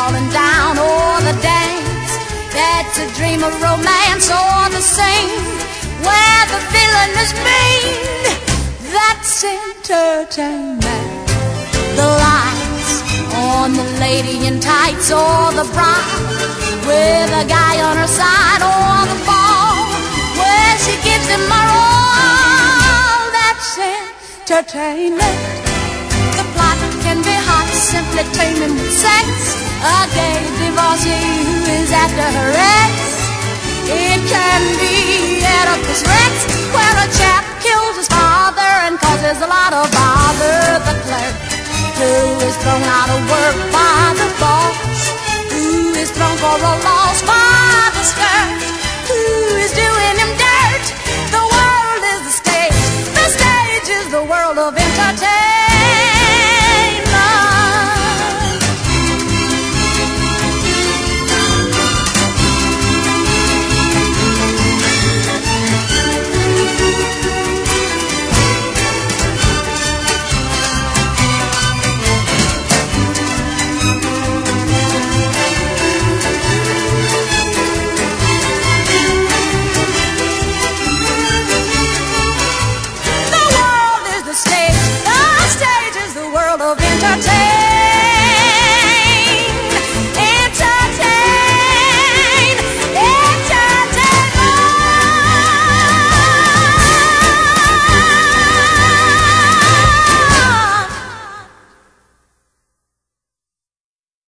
falling down, or the dance that's a dream of romance, or the scene where the villain is mean. That's entertainment. The lights on the lady in tights, or the bride with a guy on her side, or the ball where she gives him her all. That's entertainment. The plot can be hot, simply tame him with sex. A gay divorcee who is after her ex. It can be Oedipus Rex, where a chap kills his father and causes a lot of bother. The clerk who is thrown out of work by the boss, who is thrown for a loss by the skirt, who is doing him dirt. The world is the stage is the world of entertainment.